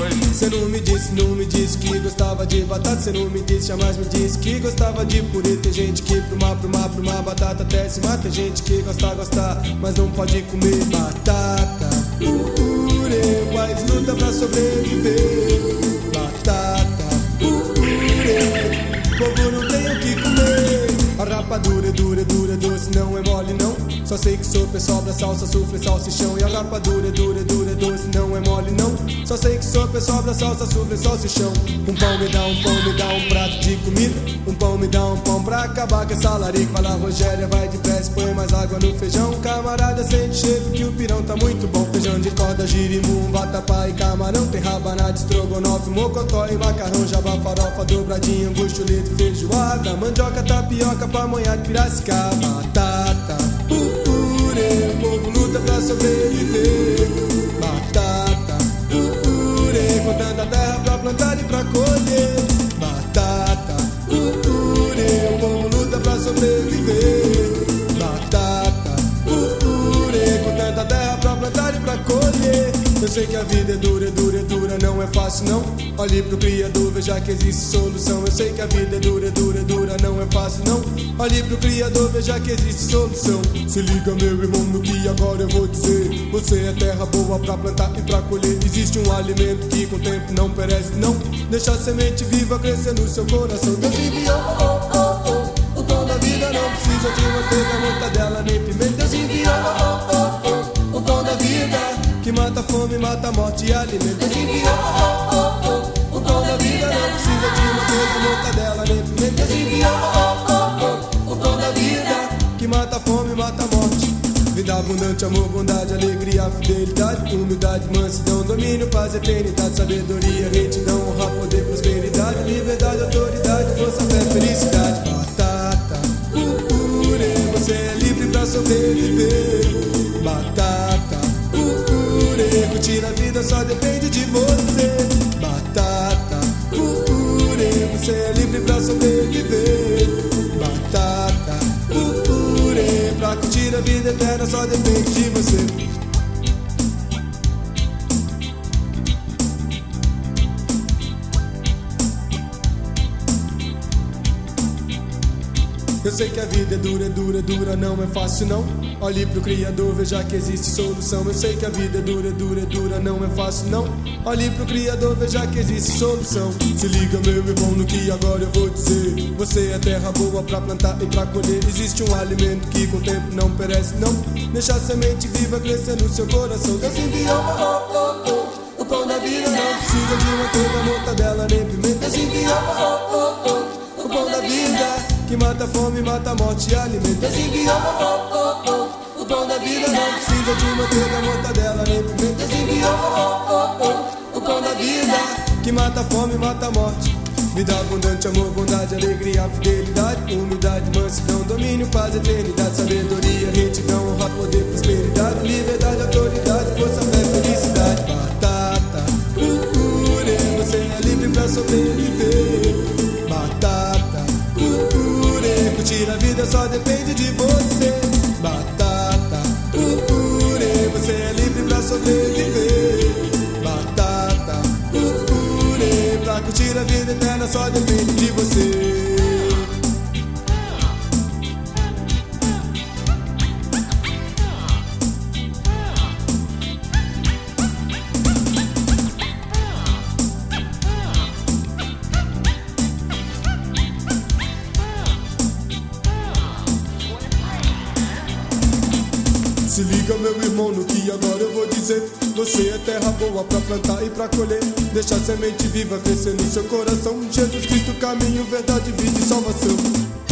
Cê não me disse que gostava de batata. Cê não me disse, jamais me disse que gostava de purê. Tem gente que pro mar, batata até se mata. Tem gente que gosta, mas não pode comer batata. Purê, mas luta pra sobreviver. Batata, purê, povo não tem o que comer. A rapadura é dura, doce, não é mole não. Só sei que sopa é sobra, salsa, sufle, salsichão. E a rapadura é dura, doce, não é mole não. Só sei que sopa é sobra, salsa, sufle, salsichão. Um pão me dá um prato de comida. Um pão me dá um pão pra acabar com essa larica. Vai lá, Rogéria, vai depressa, põe mais água no feijão. Camarada, sente cheiro que o pirão tá muito bom. Feijão de corda, girimum, vatapá e camarão. Tem rabanada, estrogonofe, mocotó e macarrão. Jabá, farofa, dobradinha, angu, chuleta, feijoada. Mandioca, tapioca, pamonha de Piracicaba. Batata, purê, o povo luta pra sobreviver. Batata, purê, cortando a terra pra plantar e pra colher. Batata, purê, o povo luta pra sobreviver. Batata, purê, cortando a terra pra plantar e pra colher. Eu sei que a vida é dura, não é fácil não. Olhe pro Criador, veja que existe solução. Eu sei que a vida é dura, não é fácil não. Olhe pro Criador, veja que existe solução. Se liga, meu irmão, no que agora eu vou dizer. Você é terra boa pra plantar e pra colher. Existe um alimento que com o tempo não perece não. Deixa a semente viva crescer no seu coração. Deus enviou, o pão da vida não precisa de manteiga, mortadela nem pimenta. Deus enviou, o pão da vida que mata a fome, mata a morte e alimenta. Deus enviou, o pão da vida não precisa de manteiga, mortadela nem pimenta. Deus enviou, o pão da vida que mata a fome, mata a morte. Vida abundante, amor, bondade, alegria, fidelidade, humildade, mansidão, domínio, paz, eternidade, sabedoria, retidão, honra, poder, prosperidade, liberdade, autoridade, força, fé, felicidade. Batata, purê, você é livre pra sobreviver. Batata, purê, curtir a vida só depende de você. Batata, purê, você é livre pra sobreviver. Batata, purê, pra curtir a vida eterna só depende de você. Eu sei que a vida é dura, não é fácil não. Olhe pro Criador, veja que existe solução. Eu sei que a vida é dura, não é fácil não. Olhe pro Criador, veja que existe solução. Se liga, meu irmão, no que agora eu vou dizer. Você é terra boa pra plantar e pra colher. Existe um alimento que com o tempo não perece não. Deixa a semente viva crescer no seu coração. Deus enviou, o pão da vida não precisa de manteiga, mortadela nem pimenta. Deus enviou, o pão da vida que mata a fome, mata a morte e alimenta. Deus enviou, o pão da vida não precisa de manteiga, mortadela nem pimenta. Deus enviou, o pão da vida que mata a fome, mata a morte. Vida abundante, amor, bondade, alegria, fidelidade, humildade, mansidão, domínio, paz, eternidade, sabedoria, retidão, honra, poder, prosperidade, liberdade, autoridade, força, fé, felicidade. Batata, purê, você é livre pra sobreviver. Batata, purê, curtir a vida só depende de você. Batata, purê, você é livre pra sobreviver. Batata, purê, pra curtir a vida eterna só depende de você. Se liga, meu irmão, no que agora eu vou dizer. Você é terra boa pra plantar e pra colher. Deixa a semente viva crescer no seu coração. Jesus Cristo, caminho, verdade, vida e salvação.